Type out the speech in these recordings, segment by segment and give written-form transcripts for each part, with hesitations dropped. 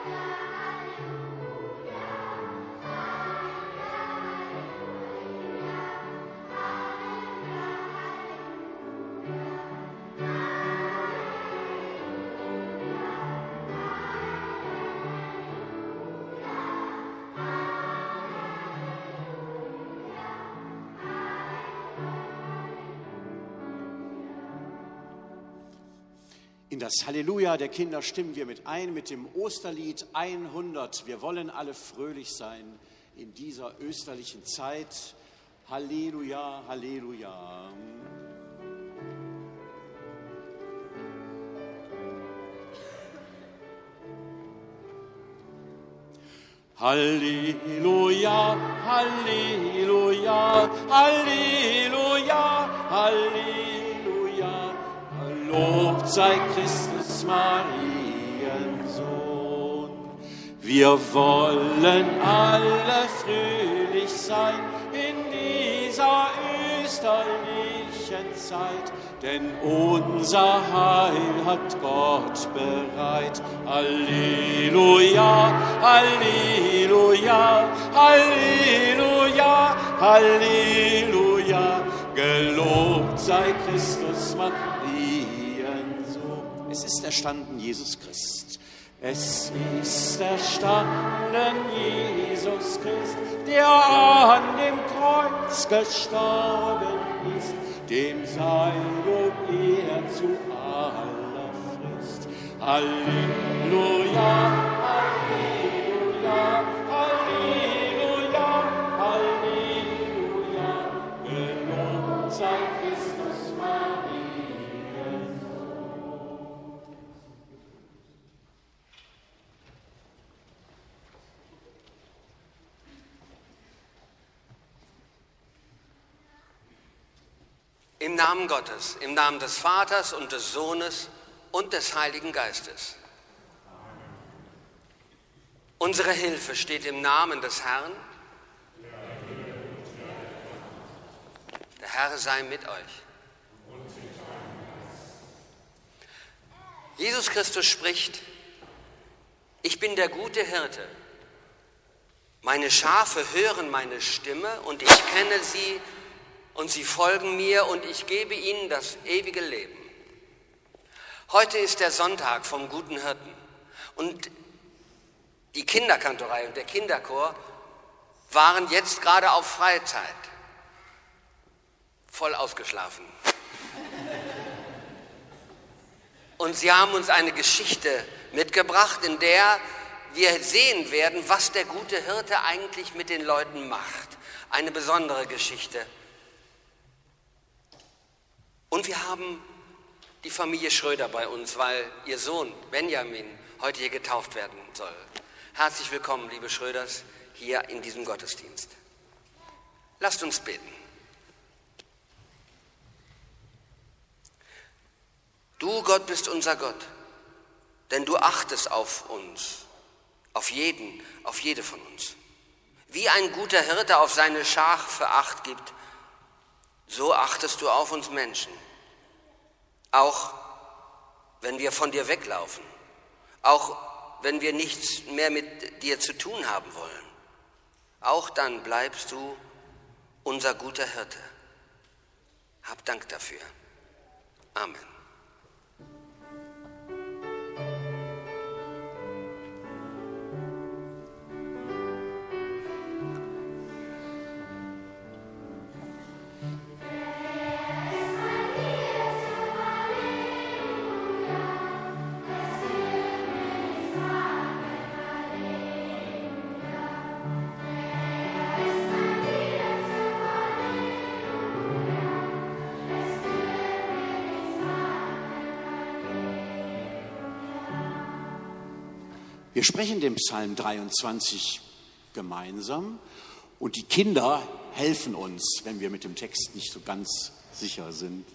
In das Halleluja der Kinder stimmen wir mit ein mit dem Osterlied 100. Wir wollen alle fröhlich sein in dieser österlichen Zeit. Halleluja, Halleluja. Halleluja, Halleluja, Halleluja, Halleluja. Lobt sei Christus, Mariensohn. Wir wollen alle fröhlich sein in dieser österlichen Zeit, denn unser Heil hat Gott bereit. Halleluja, Halleluja, Halleluja, Halleluja. Gelobt sei Christus, Mariensohn. Es ist erstanden, Jesus Christ. Es ist erstanden, Jesus Christ, der an dem Kreuz gestorben ist. Dem sei Lob, er zu aller Frist. Halleluja, Halleluja, Halleluja, Halleluja. Gelobt sei Christus, Mariensohn. Im Namen Gottes, im Namen des Vaters und des Sohnes und des Heiligen Geistes. Unsere Hilfe steht im Namen des Herrn. Der Herr sei mit euch. Jesus Christus spricht: Ich bin der gute Hirte. Meine Schafe hören meine Stimme und ich kenne sie und sie folgen mir und ich gebe ihnen das ewige Leben. Heute ist der Sonntag vom guten Hirten und die Kinderkantorei und der Kinderchor waren jetzt gerade auf Freizeit, voll ausgeschlafen. Und sie haben uns eine Geschichte mitgebracht, in der wir sehen werden, was der gute Hirte eigentlich mit den Leuten macht. Eine besondere Geschichte. Und wir haben die Familie Schröder bei uns, weil ihr Sohn Benjamin heute hier getauft werden soll. Herzlich willkommen, liebe Schröders, hier in diesem Gottesdienst. Lasst uns beten. Du, Gott, bist unser Gott, denn du achtest auf uns, auf jeden, auf jede von uns. Wie ein guter Hirte auf seine Schafe Acht gibt, so achtest du auf uns Menschen. Auch wenn wir von dir weglaufen, auch wenn wir nichts mehr mit dir zu tun haben wollen, auch dann bleibst du unser guter Hirte. Hab Dank dafür. Amen. Wir sprechen den Psalm 23 gemeinsam und die Kinder helfen uns, wenn wir mit dem Text nicht so ganz sicher sind.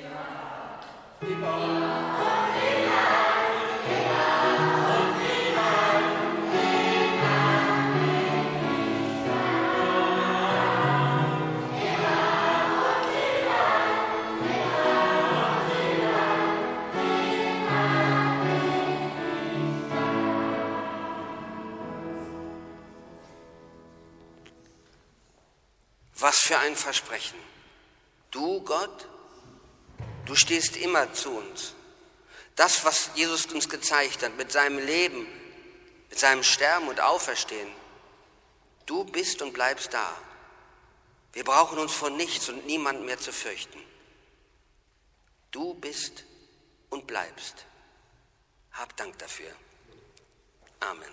Was für ein Versprechen. Du, Gott, du stehst immer zu uns. Das, was Jesus uns gezeigt hat mit seinem Leben, mit seinem Sterben und Auferstehen. Du bist und bleibst da. Wir brauchen uns vor nichts und niemandem mehr zu fürchten. Du bist und bleibst. Hab Dank dafür. Amen.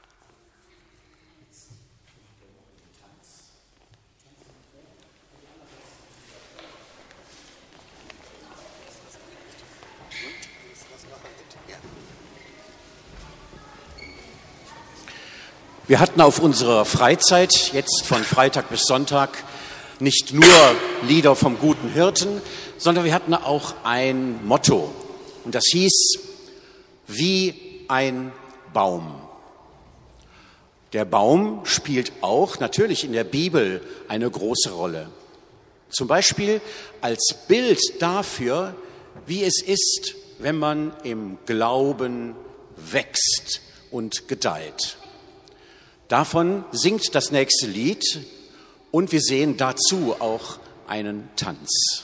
Wir hatten auf unserer Freizeit, jetzt von Freitag bis Sonntag, nicht nur Lieder vom guten Hirten, sondern wir hatten auch ein Motto. Und das hieß, wie ein Baum. Der Baum spielt auch natürlich in der Bibel eine große Rolle. Zum Beispiel als Bild dafür, wie es ist, wenn man im Glauben wächst und gedeiht. Davon singt das nächste Lied und wir sehen dazu auch einen Tanz.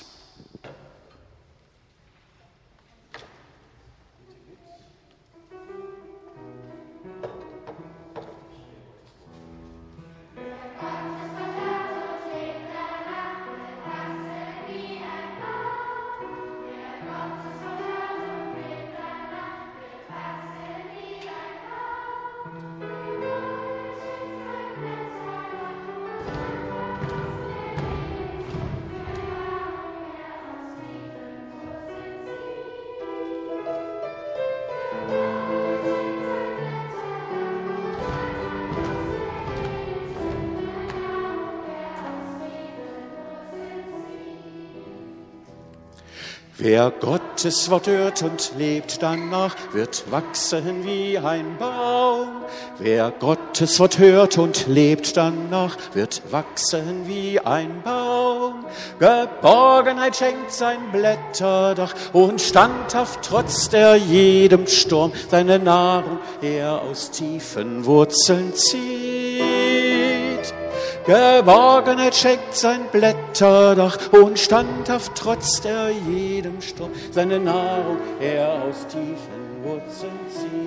Wer Gottes Wort hört und lebt danach, wird wachsen wie ein Baum. Wer Gottes Wort hört und lebt danach, wird wachsen wie ein Baum. Geborgenheit schenkt sein Blätterdach und standhaft trotz der jedem Sturm seine Nahrung er aus tiefen Wurzeln zieht. Geborgenheit schenkt sein Blätterdach und standhaft trotz der jedem Sturm seine Nahrung er aus tiefen Wurzeln zieht.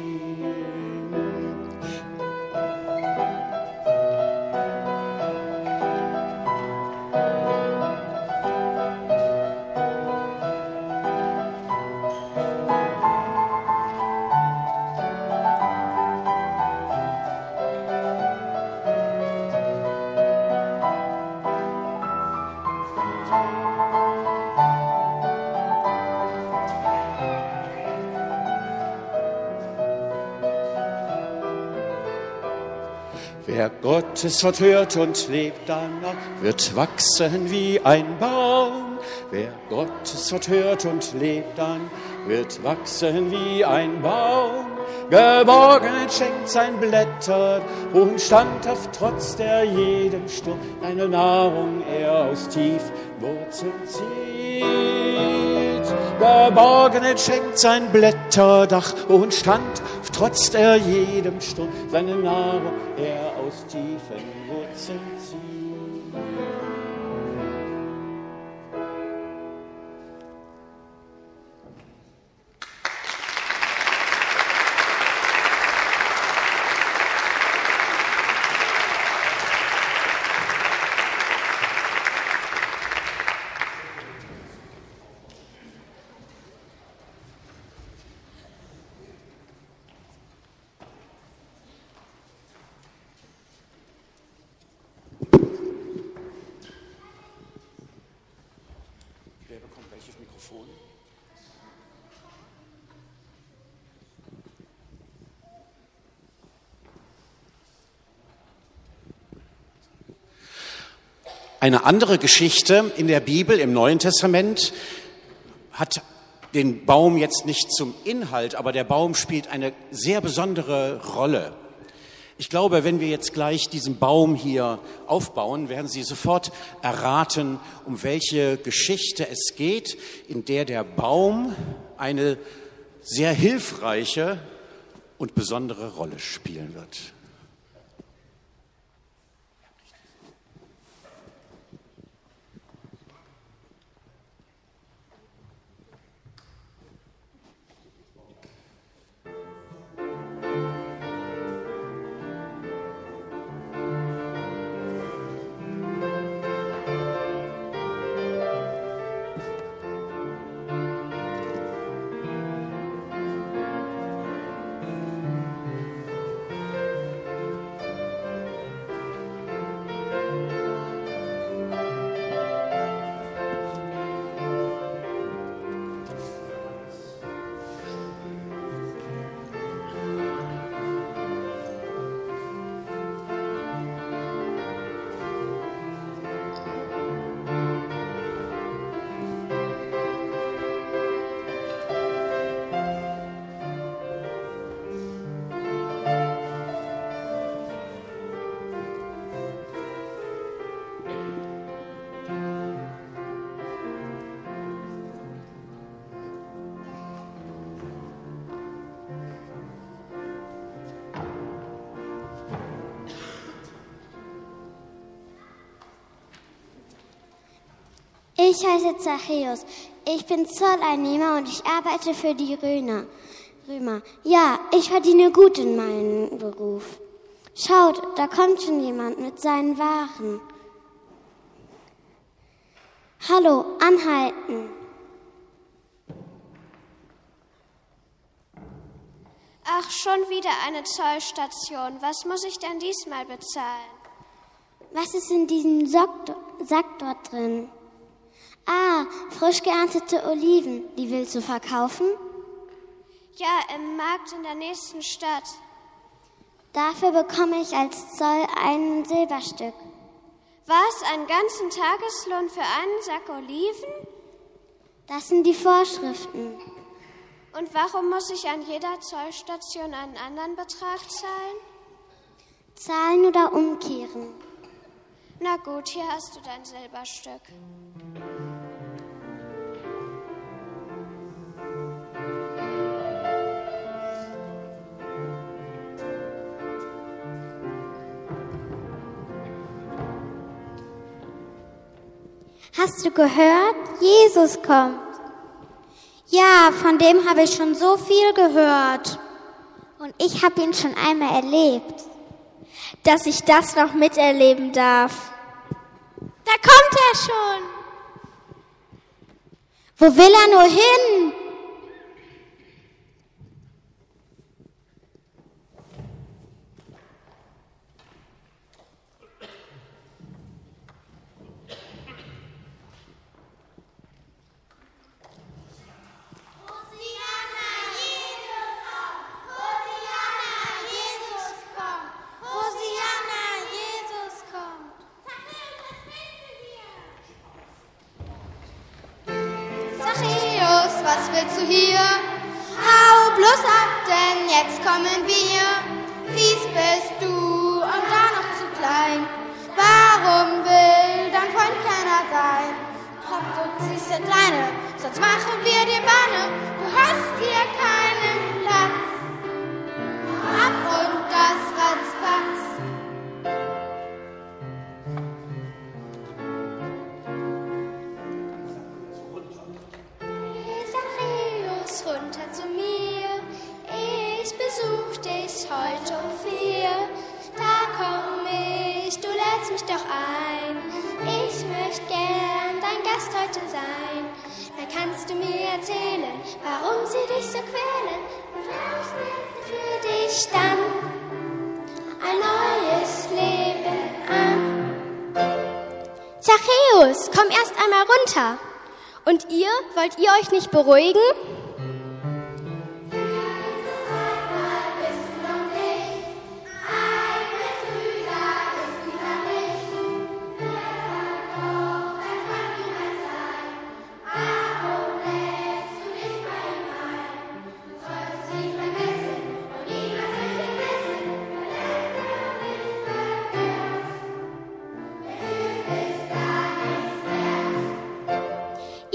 Wer Gottes Wort hört und lebt danach, wird wachsen wie ein Baum. Wer Gottes Wort hört und lebt dann, wird wachsen wie ein Baum. Geborgenheit schenkt sein Blätter und standhaft trotz der jedem Sturm eine Nahrung er aus tiefen Wurzeln zieht. Geborgenheit schenkt sein Blätterdach und standhaft trotz der jedem Sturm seine Nahrung er aus tiefen Wurzeln zieht. Eine andere Geschichte in der Bibel, im Neuen Testament, hat den Baum jetzt nicht zum Inhalt, aber der Baum spielt eine sehr besondere Rolle. Ich glaube, wenn wir jetzt gleich diesen Baum hier aufbauen, werden Sie sofort erraten, um welche Geschichte es geht, in der der Baum eine sehr hilfreiche und besondere Rolle spielen wird. Ich heiße Zachäus. Ich bin Zolleinnehmer und ich arbeite für die Römer. Ja, ich verdiene gut in meinem Beruf. Schaut, da kommt schon jemand mit seinen Waren. Hallo, anhalten. Ach, schon wieder eine Zollstation. Was muss ich denn diesmal bezahlen? Was ist in diesem Sack dort drin? Ah, frisch geerntete Oliven. Die willst du verkaufen? Ja, im Markt in der nächsten Stadt. Dafür bekomme ich als Zoll ein Silberstück. Was, einen ganzen Tageslohn für einen Sack Oliven? Das sind die Vorschriften. Und warum muss ich an jeder Zollstation einen anderen Betrag zahlen? Zahlen oder umkehren? Na gut, hier hast du dein Silberstück. Hast du gehört? Jesus kommt. Ja, von dem habe ich schon so viel gehört. Und ich habe ihn schon einmal erlebt. Dass ich das noch miterleben darf. Da kommt er schon. Wo will er nur hin? Was willst du hier? Hau bloß ab, denn jetzt kommen wir. Fies bist du und da noch zu klein. Warum will dein Freund kleiner sein? Komm, du ziehst der Kleine, sonst machen wir dir Banne. Du hast hier keinen Platz. Ab und das ratzfatz. Runter zu mir, ich besuch dich heute um 4. Da komm ich, du lädst mich doch ein. Ich möchte gern dein Gast heute sein. Dann kannst du mir erzählen, warum sie dich so quälen. Und vielleicht wird für dich dann ein neues Leben an. Zachäus, komm erst einmal runter. Und ihr, wollt ihr euch nicht beruhigen?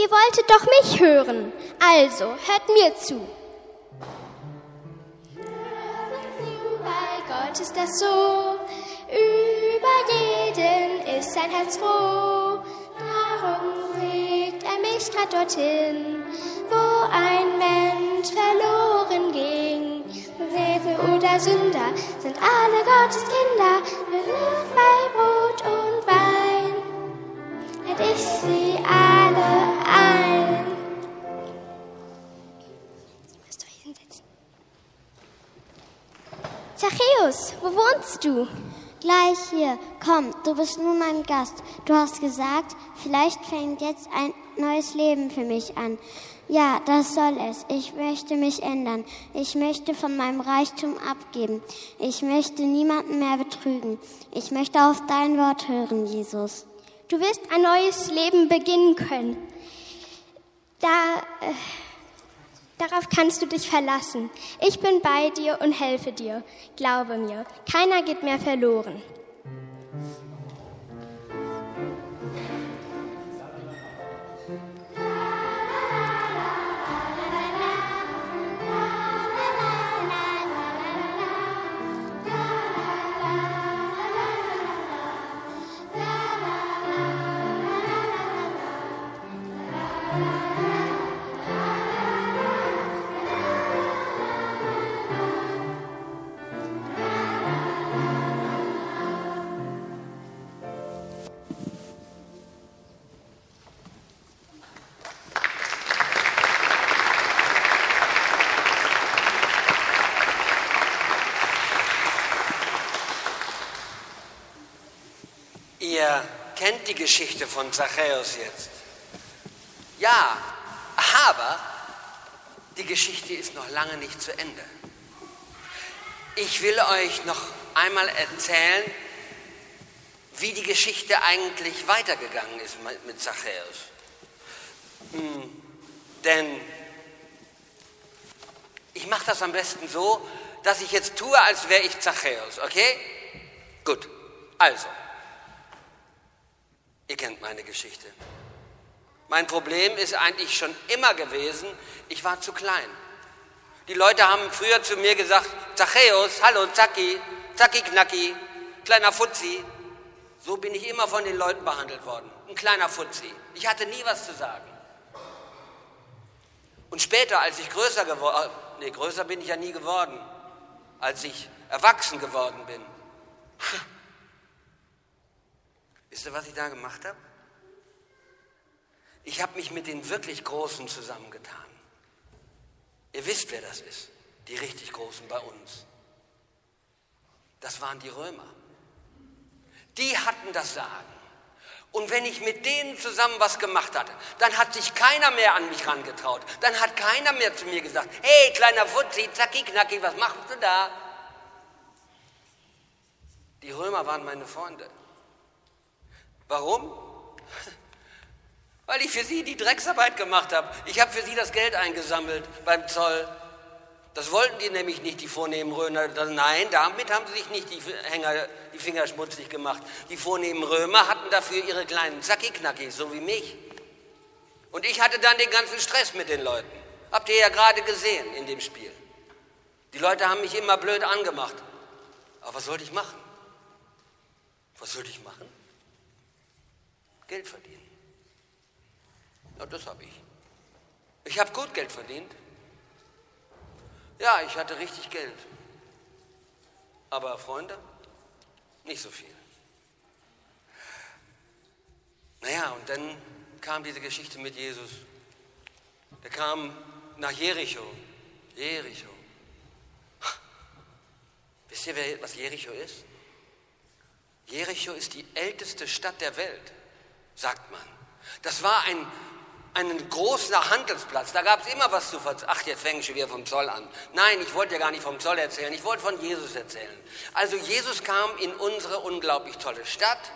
Ihr wolltet doch mich hören. Also, hört mir zu. Bei Gott ist das so, über jeden ist sein Herz froh. Darum bringt mich grad dorthin, wo ein Mensch verloren ging. Frevel oder Sünder sind alle Gottes Kinder. Bei Brot und Wein lädt ich sie alle ein. Müsst euch hinsetzen. Zachäus, wo wohnst du? Gleich hier. Komm, du bist nun mein Gast. Du hast gesagt, vielleicht fängt jetzt ein neues Leben für mich an. Ja, das soll es. Ich möchte mich ändern. Ich möchte von meinem Reichtum abgeben. Ich möchte niemanden mehr betrügen. Ich möchte auf dein Wort hören, Jesus. Du wirst ein neues Leben beginnen können. Darauf kannst du dich verlassen. Ich bin bei dir und helfe dir. Glaube mir, keiner geht mehr verloren. Ihr kennt die Geschichte von Zachäus jetzt. Ja, aber die Geschichte ist noch lange nicht zu Ende. Ich will euch noch einmal erzählen, wie die Geschichte eigentlich weitergegangen ist mit Zachäus. Denn ich mache das am besten so, dass ich jetzt tue, als wäre ich Zachäus, okay? Gut, also. Ihr kennt meine Geschichte. Mein Problem ist eigentlich schon immer gewesen, ich war zu klein. Die Leute haben früher zu mir gesagt, Zachäus, hallo Zacki, Zacki Knacki, kleiner Fuzzi. So bin ich immer von den Leuten behandelt worden, ein kleiner Fuzzi. Ich hatte nie was zu sagen. Und später, als ich größer geworden, größer bin ich ja nie geworden, als ich erwachsen geworden bin. Wisst ihr, was ich da gemacht habe? Ich habe mich mit den wirklich Großen zusammengetan. Ihr wisst, wer das ist, die richtig Großen bei uns. Das waren die Römer. Die hatten das Sagen. Und wenn ich mit denen zusammen was gemacht hatte, dann hat sich keiner mehr an mich rangetraut. Dann hat keiner mehr zu mir gesagt, hey, kleiner Fuzzi, zacki, knacki, was machst du da? Die Römer waren meine Freunde. Warum? Weil ich für sie die Drecksarbeit gemacht habe. Ich habe für sie das Geld eingesammelt beim Zoll. Das wollten die nämlich nicht, die vornehmen Römer. Nein, damit haben sie sich nicht die Finger schmutzig gemacht. Die vornehmen Römer hatten dafür ihre kleinen Zacki-Knackis, so wie mich. Und ich hatte dann den ganzen Stress mit den Leuten. Habt ihr ja gerade gesehen in dem Spiel. Die Leute haben mich immer blöd angemacht. Aber was sollte ich machen? Was sollte ich machen? Geld verdienen. Ja, das habe ich. Ich habe gut Geld verdient. Ja, ich hatte richtig Geld. Aber Freunde, nicht so viel. Naja, und dann kam diese Geschichte mit Jesus. Der kam nach Jericho. Jericho. Wisst ihr, was Jericho ist? Jericho ist die älteste Stadt der Welt, sagt man. Das war ein großer Handelsplatz, da gab es immer was zu verzeihen. Ach, jetzt fange ich schon wieder vom Zoll an. Nein, ich wollte ja gar nicht vom Zoll erzählen, ich wollte von Jesus erzählen. Also Jesus kam in unsere unglaublich tolle Stadt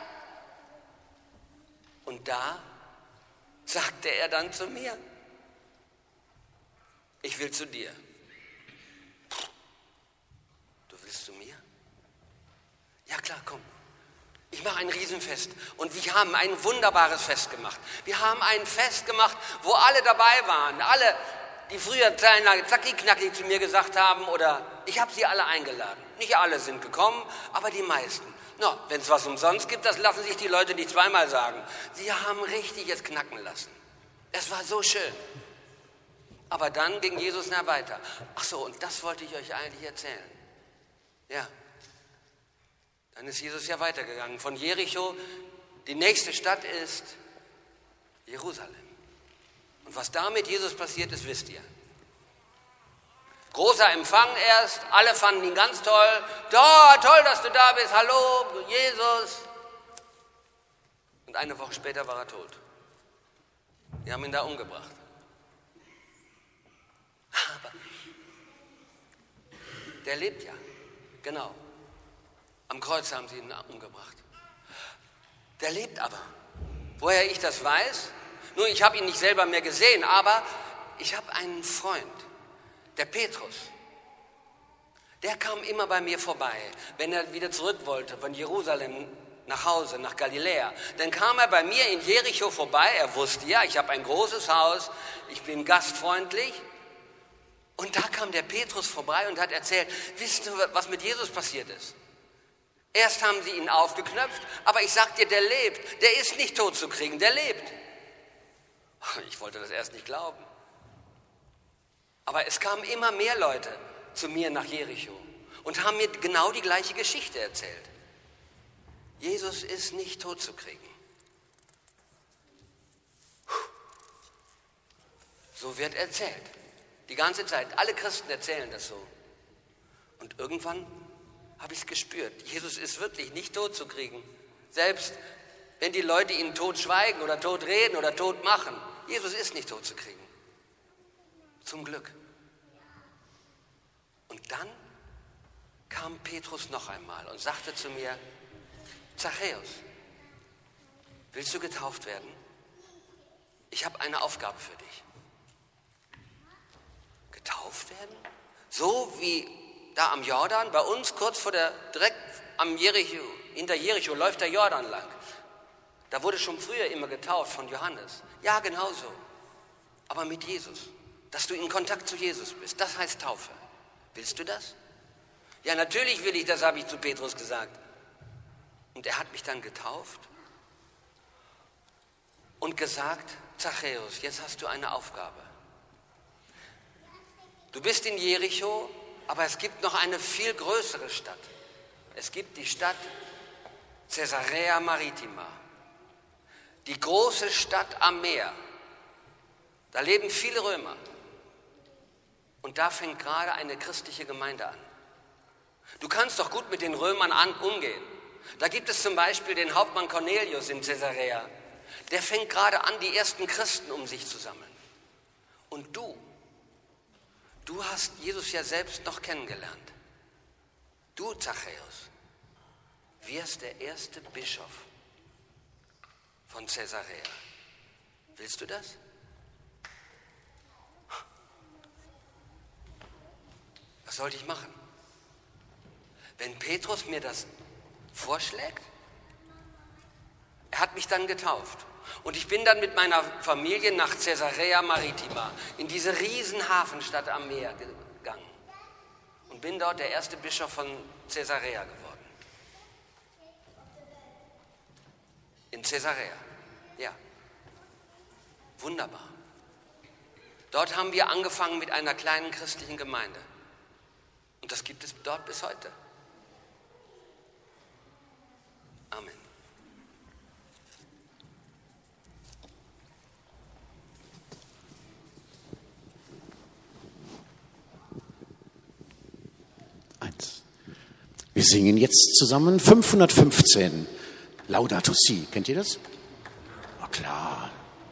und da sagte er dann zu mir, ich will zu dir. Du willst zu mir? Ja klar, komm. Ich mache ein Riesenfest. Und wir haben ein wunderbares Fest gemacht. Wir haben ein Fest gemacht, wo alle dabei waren. Alle, die früher Zacki-Knacki zu mir gesagt haben, oder ich habe sie alle eingeladen. Nicht alle sind gekommen, aber die meisten. No, wenn es was umsonst gibt, das lassen sich die Leute nicht zweimal sagen. Sie haben richtig es knacken lassen. Es war so schön. Aber dann ging Jesus weiter. Ach so, und das wollte ich euch eigentlich erzählen. Ja. Dann ist Jesus ja weitergegangen. Von Jericho, die nächste Stadt ist Jerusalem. Und was da mit Jesus passiert ist, wisst ihr. Großer Empfang erst, alle fanden ihn ganz toll. Toll, dass du da bist, hallo, Jesus. Und eine Woche später war er tot. Die haben ihn da umgebracht. Aber der lebt ja, genau. Am Kreuz haben sie ihn umgebracht. Der lebt aber. Woher ich das weiß? Nun, ich habe ihn nicht selber mehr gesehen, aber ich habe einen Freund, der Petrus. Der kam immer bei mir vorbei, wenn er wieder zurück wollte von Jerusalem nach Hause, nach Galiläa. Dann kam er bei mir in Jericho vorbei. Er wusste ja, ich habe ein großes Haus, ich bin gastfreundlich. Und da kam der Petrus vorbei und hat erzählt, wisst ihr, was mit Jesus passiert ist? Erst haben sie ihn aufgeknöpft, aber ich sag dir, der lebt. Der ist nicht tot zu kriegen, der lebt. Ich wollte das erst nicht glauben. Aber es kamen immer mehr Leute zu mir nach Jericho und haben mir genau die gleiche Geschichte erzählt. Jesus ist nicht tot zu kriegen. So wird erzählt. Die ganze Zeit. Alle Christen erzählen das so. Und irgendwann habe ich es gespürt. Jesus ist wirklich nicht tot zu kriegen. Selbst wenn die Leute ihn tot schweigen oder tot reden oder tot machen. Jesus ist nicht tot zu kriegen. Zum Glück. Und dann kam Petrus noch einmal und sagte zu mir, Zachäus, willst du getauft werden? Ich habe eine Aufgabe für dich. Getauft werden? So wie da am Jordan, bei uns kurz vor direkt am Jericho, hinter Jericho läuft der Jordan lang. Da wurde schon früher immer getauft von Johannes. Ja, genau so. Aber mit Jesus. Dass du in Kontakt zu Jesus bist. Das heißt Taufe. Willst du das? Ja, natürlich will ich das, habe ich zu Petrus gesagt. Und er hat mich dann getauft und gesagt, Zachäus, jetzt hast du eine Aufgabe. Du bist in Jericho, aber es gibt noch eine viel größere Stadt. Es gibt die Stadt Caesarea Maritima. Die große Stadt am Meer. Da leben viele Römer. Und da fängt gerade eine christliche Gemeinde an. Du kannst doch gut mit den Römern umgehen. Da gibt es zum Beispiel den Hauptmann Cornelius in Caesarea. Der fängt gerade an, die ersten Christen um sich zu sammeln. Und du hast Jesus ja selbst noch kennengelernt. Du, Zachäus, wirst der erste Bischof von Caesarea. Willst du das? Was sollte ich machen? Wenn Petrus mir das vorschlägt, er hat mich dann getauft. Und ich bin dann mit meiner Familie nach Caesarea Maritima, in diese riesen Hafenstadt am Meer gegangen. Und bin dort der erste Bischof von Caesarea geworden. In Caesarea, ja. Wunderbar. Dort haben wir angefangen mit einer kleinen christlichen Gemeinde. Und das gibt es dort bis heute. Amen. Wir singen jetzt zusammen 515. Laudato Si. Kennt ihr das? Na klar.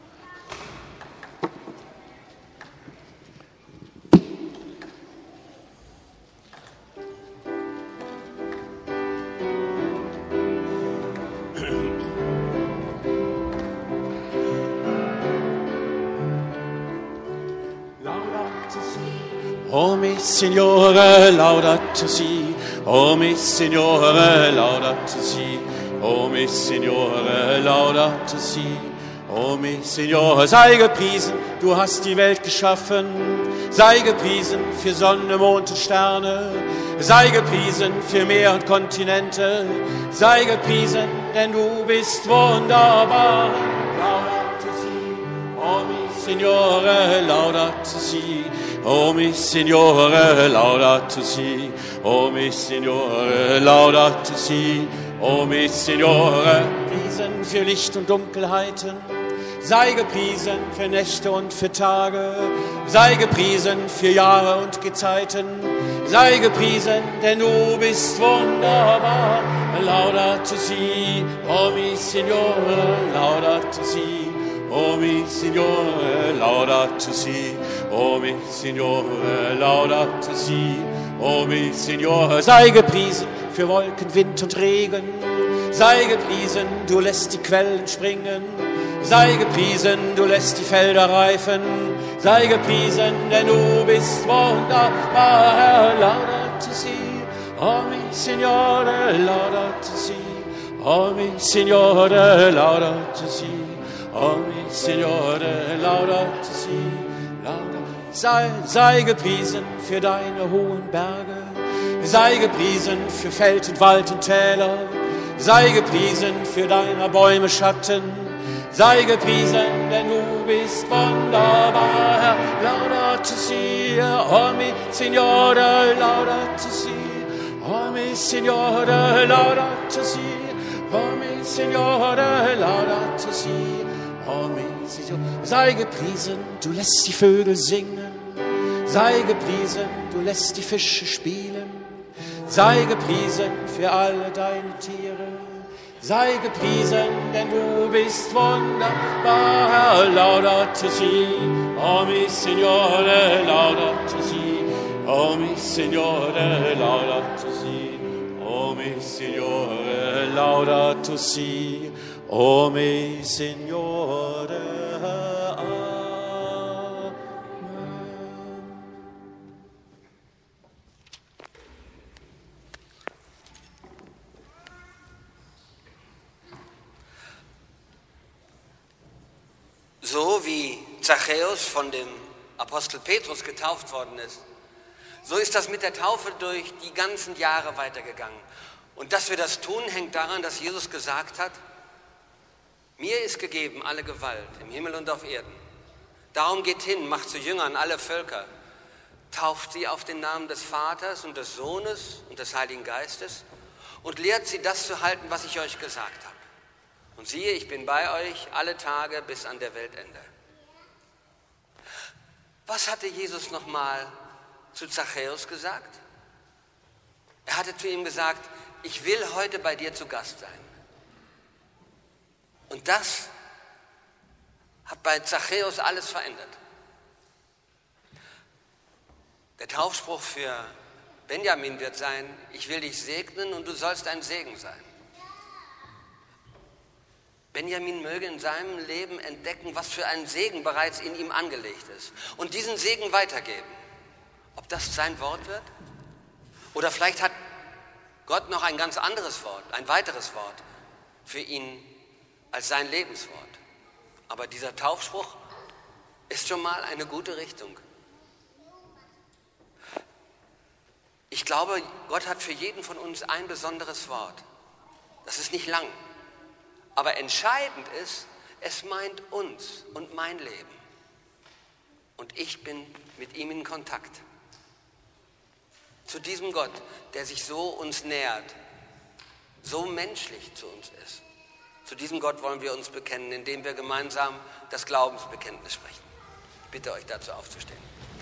O mi Signore, laudato si, o mi Signore, laudato si, O mi Signore, laudato si. O mi Signore, sei gepriesen, du hast die Welt geschaffen. Sei gepriesen für Sonne, Mond und Sterne. Sei gepriesen für Meer und Kontinente. Sei gepriesen, denn du bist wunderbar. Laudato si. O mi Signore, laudato si. O mi Signore, laudato si. O mi Signore, laudato si. O mi Signore, gepriesen für Licht und Dunkelheiten. Sei gepriesen für Nächte und für Tage. Sei gepriesen für Jahre und Gezeiten. Sei gepriesen, denn du bist wunderbar. Laudato si. O mi Signore, laudato si. O mi Signore, laudato si. O mi Signore, laudato si. O mi Signore, sei gepriesen für Wolken, Wind und Regen. Sei gepriesen, du lässt die Quellen springen. Sei gepriesen, du lässt die Felder reifen. Sei gepriesen, denn du bist wunderbar. Laudato si. O mi Signore, laudato si. O mi Signore, laudato si. O mi Signore, laudato si. Sei gepriesen für deine hohen Berge. Sei gepriesen für Feld und Wald und Täler. Sei gepriesen für deiner Bäume Schatten. Sei gepriesen, denn du bist wunderbar. Laudato si. O mi Signore, laudato si. O mi Signore, laudato si. O mi Signore, laudato si. O mi Signore. Sei gepriesen, du lässt die Vögel singen. Sei gepriesen, du lässt die Fische spielen. Sei gepriesen für alle deine Tiere. Sei gepriesen, denn du bist wunderbar. Laudato si. O mi Signore, laudato si. O mi Signore, laudato si. O mi Signore, laudato si. O mi Signore. So wie Zachäus von dem Apostel Petrus getauft worden ist, so ist das mit der Taufe durch die ganzen Jahre weitergegangen. Und dass wir das tun, hängt daran, dass Jesus gesagt hat, mir ist gegeben alle Gewalt im Himmel und auf Erden. Darum geht hin, macht zu Jüngern alle Völker, tauft sie auf den Namen des Vaters und des Sohnes und des Heiligen Geistes und lehrt sie das zu halten, was ich euch gesagt habe. Und siehe, ich bin bei euch alle Tage bis an der Weltende. Was hatte Jesus nochmal zu Zachäus gesagt? Er hatte zu ihm gesagt, ich will heute bei dir zu Gast sein. Und das hat bei Zachäus alles verändert. Der Taufspruch für Benjamin wird sein, ich will dich segnen und du sollst ein Segen sein. Benjamin möge in seinem Leben entdecken, was für ein Segen bereits in ihm angelegt ist und diesen Segen weitergeben. Ob das sein Wort wird? Oder vielleicht hat Gott noch ein ganz anderes Wort, ein weiteres Wort für ihn als sein Lebenswort. Aber dieser Taufspruch ist schon mal eine gute Richtung. Ich glaube, Gott hat für jeden von uns ein besonderes Wort. Das ist nicht lang. Aber entscheidend ist, es meint uns und mein Leben. Und ich bin mit ihm in Kontakt. Zu diesem Gott, der sich so uns nähert, so menschlich zu uns ist. Zu diesem Gott wollen wir uns bekennen, indem wir gemeinsam das Glaubensbekenntnis sprechen. Ich bitte euch dazu aufzustehen.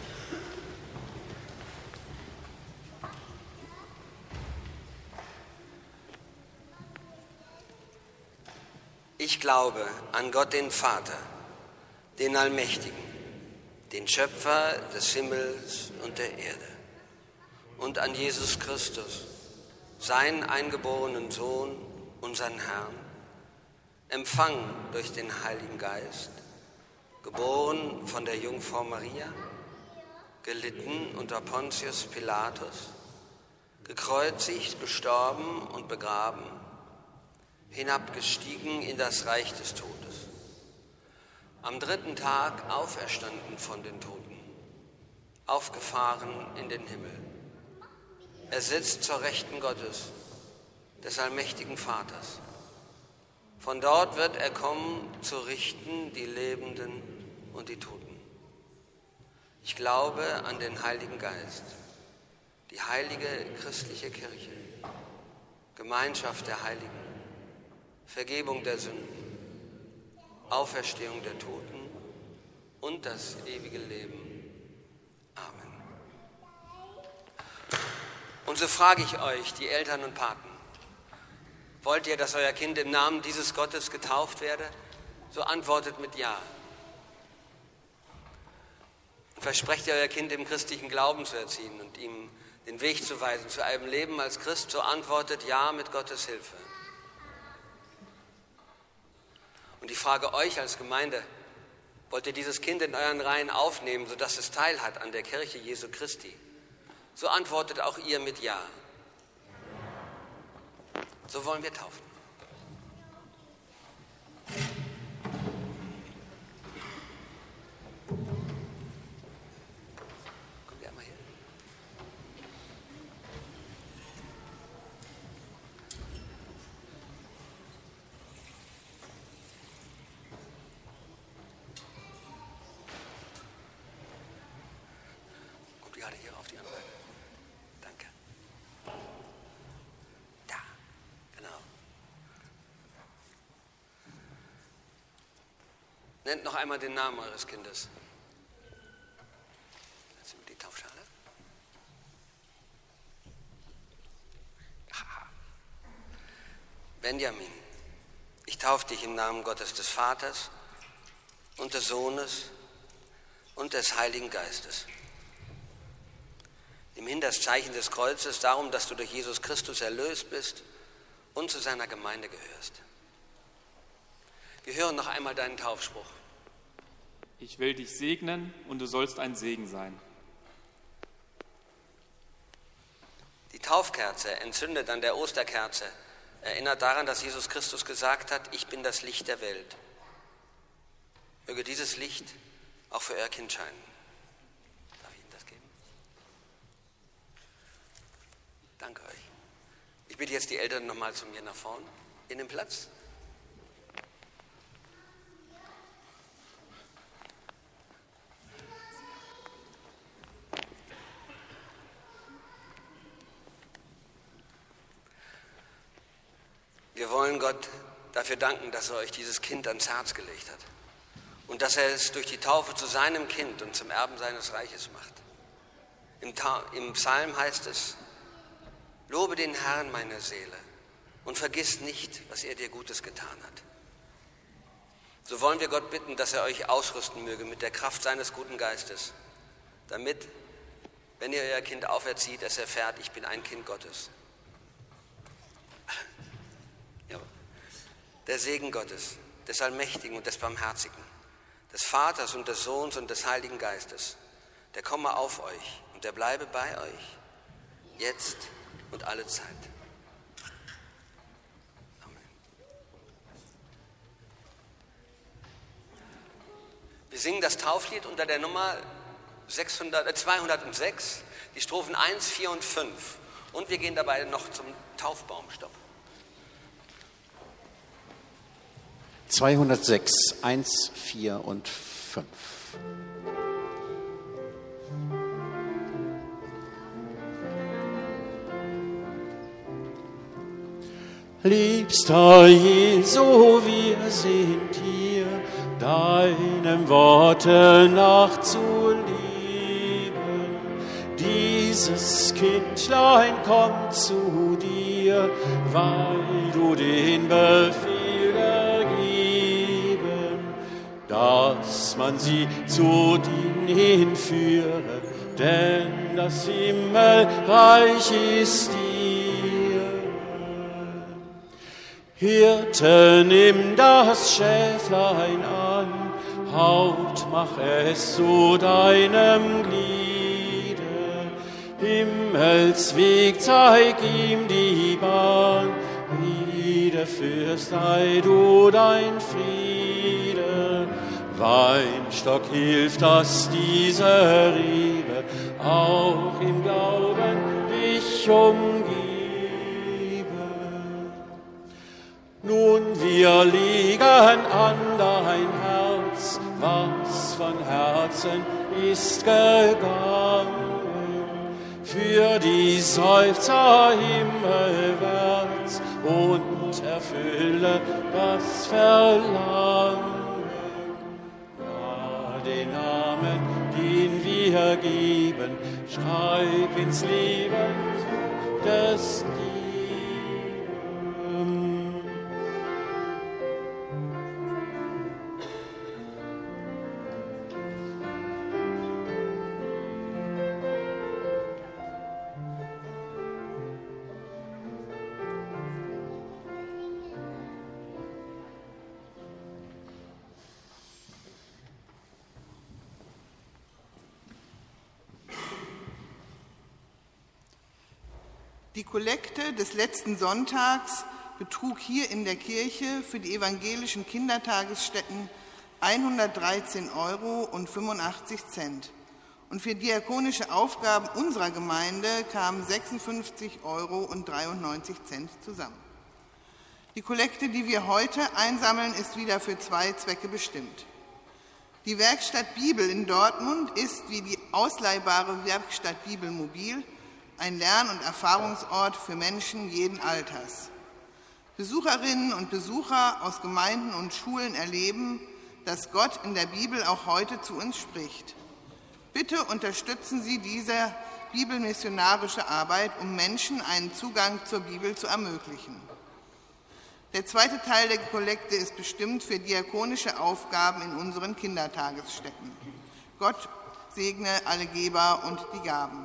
Ich glaube an Gott den Vater, den Allmächtigen, den Schöpfer des Himmels und der Erde, und an Jesus Christus, seinen eingeborenen Sohn, unseren Herrn, empfangen durch den Heiligen Geist, geboren von der Jungfrau Maria, gelitten unter Pontius Pilatus, gekreuzigt, gestorben und begraben, hinabgestiegen in das Reich des Todes. Am 3. Tag auferstanden von den Toten, aufgefahren in den Himmel. Er sitzt zur Rechten Gottes, des allmächtigen Vaters. Von dort wird er kommen, zu richten die Lebenden und die Toten. Ich glaube an den Heiligen Geist, die heilige christliche Kirche, Gemeinschaft der Heiligen, Vergebung der Sünden, Auferstehung der Toten und das ewige Leben. Amen. Und so frage ich euch, die Eltern und Paten, wollt ihr, dass euer Kind im Namen dieses Gottes getauft werde? So antwortet mit Ja. Und versprecht ihr, euer Kind im christlichen Glauben zu erziehen und ihm den Weg zu weisen zu einem Leben als Christ? So antwortet Ja mit Gottes Hilfe. Und ich frage euch als Gemeinde, wollt ihr dieses Kind in euren Reihen aufnehmen, sodass es teilhat an der Kirche Jesu Christi? So antwortet auch ihr mit Ja. So wollen wir taufen. Kommt ihr einmal her? Kommt ihr gerade hier auf die andere Seite? Danke. Da. Genau. Nennt noch einmal den Namen eures Kindes. Jetzt die Taufschale. Aha. Benjamin, ich taufe dich im Namen Gottes des Vaters und des Sohnes und des Heiligen Geistes. Nimm hin das Zeichen des Kreuzes darum, dass du durch Jesus Christus erlöst bist und zu seiner Gemeinde gehörst. Wir hören noch einmal deinen Taufspruch. Ich will dich segnen und du sollst ein Segen sein. Die Taufkerze, entzündet an der Osterkerze, erinnert daran, dass Jesus Christus gesagt hat, ich bin das Licht der Welt. Möge dieses Licht auch für euer Kind scheinen. Darf ich Ihnen das geben? Danke euch. Ich bitte jetzt die Eltern nochmal zu mir nach vorn, in den Platz. Wir wollen Gott dafür danken, dass er euch dieses Kind ans Herz gelegt hat und dass er es durch die Taufe zu seinem Kind und zum Erben seines Reiches macht. Im Psalm heißt es, lobe den Herrn, meine Seele, und vergiss nicht, was er dir Gutes getan hat. So wollen wir Gott bitten, dass er euch ausrüsten möge mit der Kraft seines guten Geistes, damit, wenn ihr euer Kind auferzieht, es erfährt, ich bin ein Kind Gottes. Der Segen Gottes, des Allmächtigen und des Barmherzigen, des Vaters und des Sohns und des Heiligen Geistes, der komme auf euch und der bleibe bei euch, jetzt und alle Zeit. Amen. Wir singen das Tauflied unter der Nummer 206, die Strophen 1, 4 und 5. Und wir gehen dabei noch zum Taufbaumstopp. 206, 1, 4 und 5. Liebster Jesu, wir sind hier, deinem Worte nachzuleben. Dieses Kindlein kommt zu dir, weil du den Befehl ergeben, dass man sie zu dir hinführe, denn das Himmelreich ist dir. Hirte, nimm das Schäflein an, Haut, mach es zu deinem Gliede. Himmelsweg, zeig ihm die Bahn, Riede Gnädige Fürst, sei du dein Friede. Weinstock hilft, dass diese Rebe auch im Glauben dich umgebe. Nun wir legen an dein Herz, was von Herzen ist gegangen, für die Seufzer himmelwärts und erfülle das Verlangen. Ja, den Namen, den wir geben, schreib ins Leben des Lebens. Die Kollekte des letzten Sonntags betrug hier in der Kirche für die evangelischen Kindertagesstätten 113,85 € und für diakonische Aufgaben unserer Gemeinde kamen 56,93 € zusammen. Die Kollekte, die wir heute einsammeln, ist wieder für zwei Zwecke bestimmt. Die Werkstatt Bibel in Dortmund ist wie die ausleihbare Werkstatt Bibel Mobil ein Lern- und Erfahrungsort für Menschen jeden Alters. Besucherinnen und Besucher aus Gemeinden und Schulen erleben, dass Gott in der Bibel auch heute zu uns spricht. Bitte unterstützen Sie diese bibelmissionarische Arbeit, um Menschen einen Zugang zur Bibel zu ermöglichen. Der zweite Teil der Kollekte ist bestimmt für diakonische Aufgaben in unseren Kindertagesstätten. Gott segne alle Geber und die Gaben.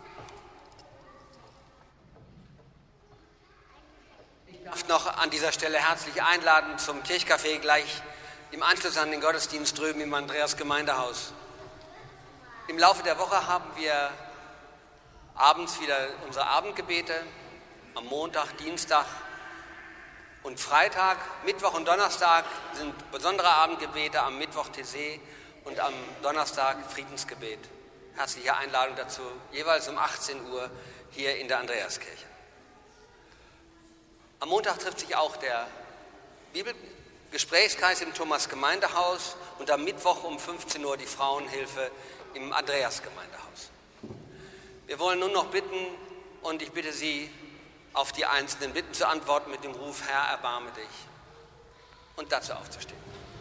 Ich darf noch an dieser Stelle herzlich einladen zum Kirchcafé gleich im Anschluss an den Gottesdienst drüben im Andreas Gemeindehaus. Im Laufe der Woche haben wir abends wieder unsere Abendgebete, am Montag, Dienstag und Freitag. Mittwoch und Donnerstag sind besondere Abendgebete, am Mittwoch TC und am Donnerstag Friedensgebet. Herzliche Einladung dazu, jeweils um 18 Uhr hier in der Andreaskirche. Am Montag trifft sich auch der Bibelgesprächskreis im Thomas Gemeindehaus und am Mittwoch um 15 Uhr die Frauenhilfe im Andreas Gemeindehaus. Wir wollen nun noch bitten und ich bitte Sie, auf die einzelnen Bitten zu antworten mit dem Ruf, Herr, erbarme dich, und dazu aufzustehen.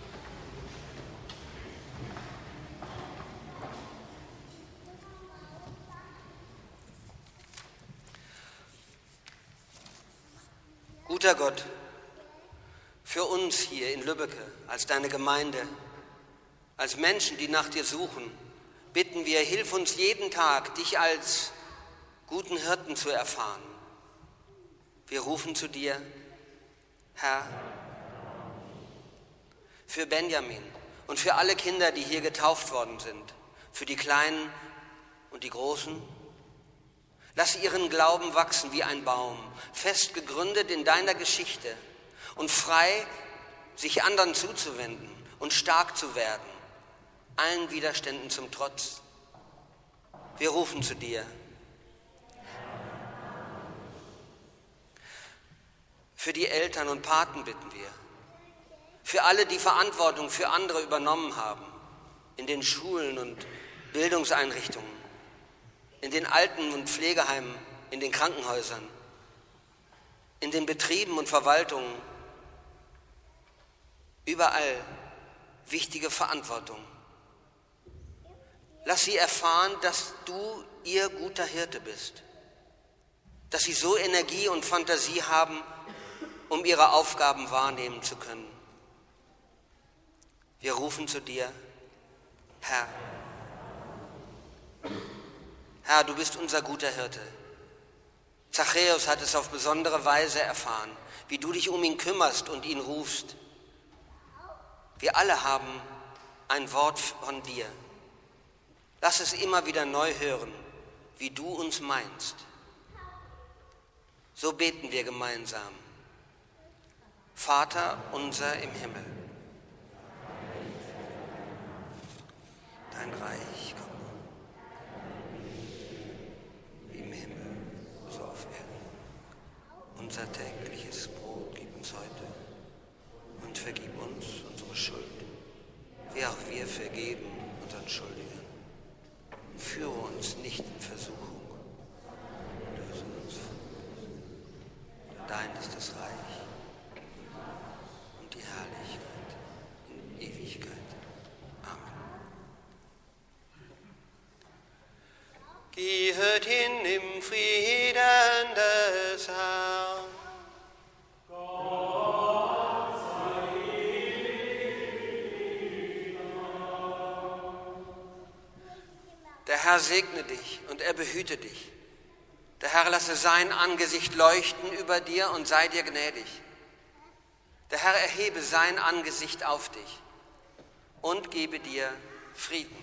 Guter Gott, für uns hier in Lübbecke, als deine Gemeinde, als Menschen, die nach dir suchen, bitten wir, hilf uns jeden Tag, dich als guten Hirten zu erfahren. Wir rufen zu dir, Herr, für Benjamin und für alle Kinder, die hier getauft worden sind, für die Kleinen und die Großen. Lass ihren Glauben wachsen wie ein Baum, fest gegründet in deiner Geschichte und frei, sich anderen zuzuwenden und stark zu werden, allen Widerständen zum Trotz. Wir rufen zu dir. Für die Eltern und Paten bitten wir. Für alle, die Verantwortung für andere übernommen haben, in den Schulen und Bildungseinrichtungen, in den Alten- und Pflegeheimen, in den Krankenhäusern, in den Betrieben und Verwaltungen, überall wichtige Verantwortung. Lass sie erfahren, dass du ihr guter Hirte bist, dass sie so Energie und Fantasie haben, um ihre Aufgaben wahrnehmen zu können. Wir rufen zu dir, Herr. Herr, du bist unser guter Hirte. Zachäus hat es auf besondere Weise erfahren, wie du dich um ihn kümmerst und ihn rufst. Wir alle haben ein Wort von dir. Lass es immer wieder neu hören, wie du uns meinst. So beten wir gemeinsam. Vater unser im Himmel, dein Reich komme, wie im Himmel, so auf Erden. Unser tägliches Brot gib uns heute und vergib uns unsere Schuld, wie auch wir vergeben unseren Schuldigern. Führe uns nicht in Versuchung, löse uns von Bösen. Dein ist das Reich und die Herrlichkeit in Ewigkeit. Amen. Gehet hin im Frieden des Herrn. Der Herr segne dich und er behüte dich. Der Herr lasse sein Angesicht leuchten über dir und sei dir gnädig. Der Herr erhebe sein Angesicht auf dich und gebe dir Frieden.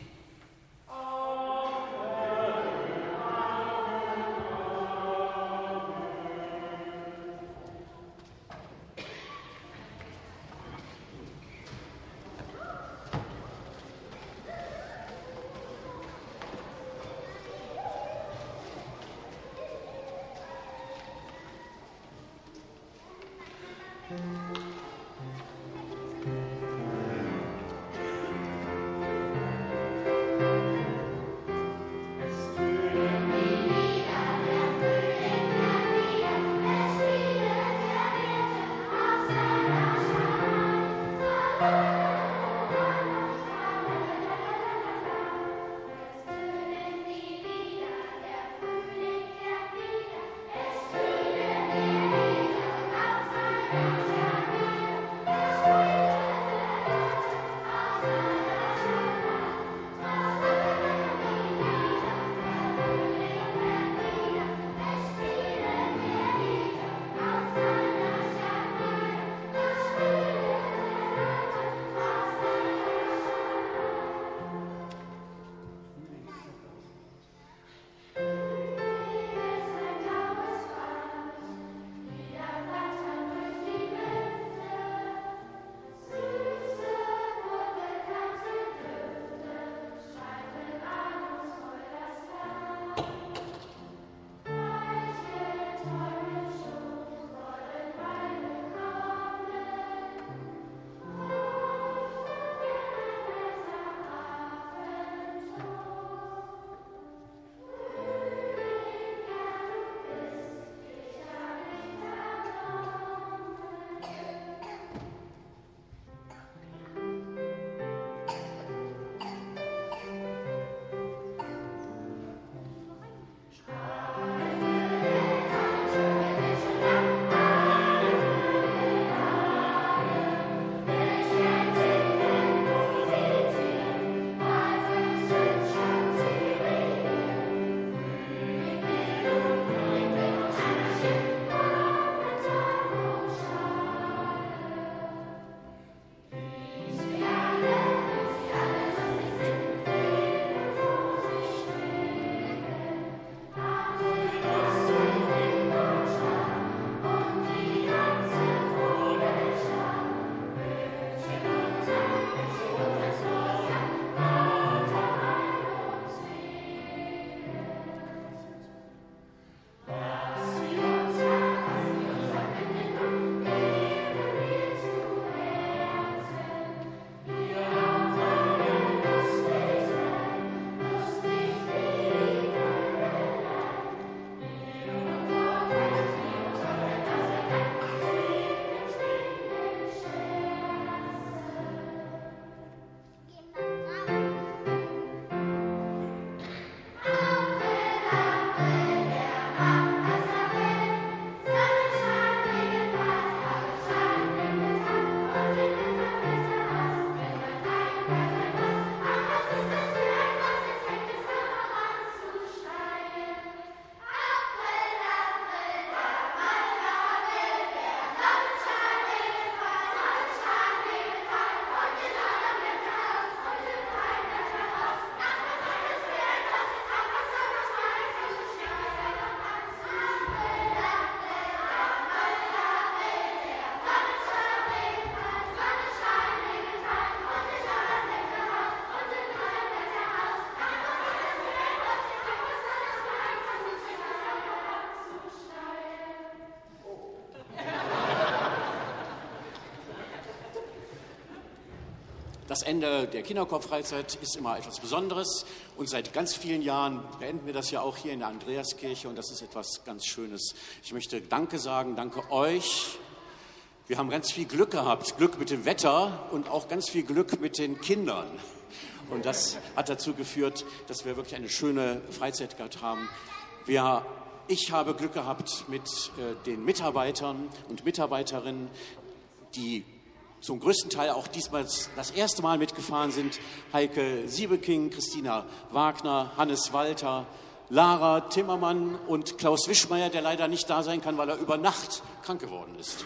Das Ende der Kinderchorfreizeit ist immer etwas Besonderes und seit ganz vielen Jahren beenden wir das ja auch hier in der Andreaskirche und das ist etwas ganz Schönes. Ich möchte Danke sagen, danke euch. Wir haben ganz viel Glück gehabt, Glück mit dem Wetter und auch ganz viel Glück mit den Kindern. Und das hat dazu geführt, dass wir wirklich eine schöne Freizeit gehabt haben. Ich habe Glück gehabt mit den Mitarbeitern und Mitarbeiterinnen, die zum größten Teil auch diesmal das erste Mal mitgefahren sind. Heike Siebeking, Christina Wagner, Hannes Walter, Lara Timmermann und Klaus Wischmeier, der leider nicht da sein kann, weil er über Nacht krank geworden ist.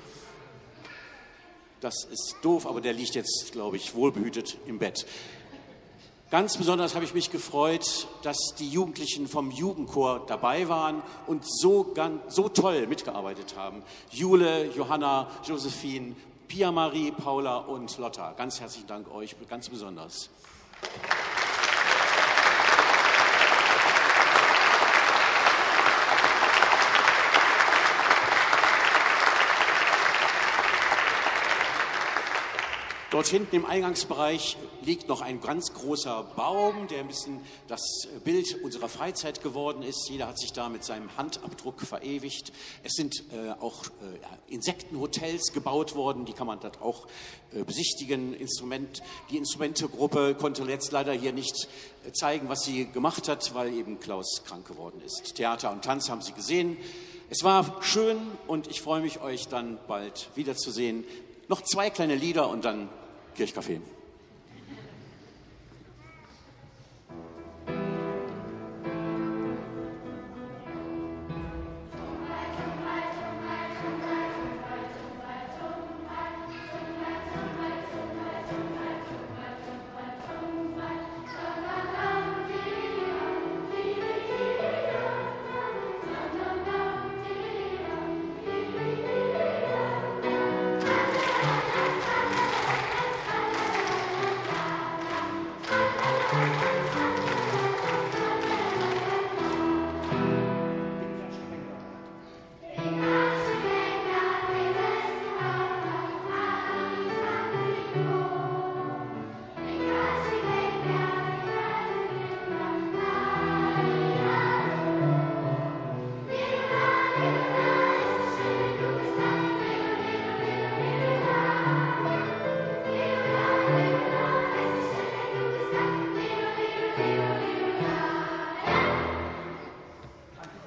Das ist doof, aber der liegt jetzt, glaube ich, wohlbehütet im Bett. Ganz besonders habe ich mich gefreut, dass die Jugendlichen vom Jugendchor dabei waren und so toll mitgearbeitet haben. Jule, Johanna, Josephine, Pia Marie, Paula und Lotta. Ganz herzlichen Dank euch, ganz besonders. Dort hinten im Eingangsbereich liegt noch ein ganz großer Baum, der ein bisschen das Bild unserer Freizeit geworden ist. Jeder hat sich da mit seinem Handabdruck verewigt. Es sind auch Insektenhotels gebaut worden, die kann man dort auch besichtigen. Die Instrumentegruppe konnte jetzt leider hier nicht zeigen, was sie gemacht hat, weil eben Klaus krank geworden ist. Theater und Tanz haben Sie gesehen. Es war schön und ich freue mich, euch dann bald wiederzusehen. Noch 2 kleine Lieder und dann Kirchkaffee.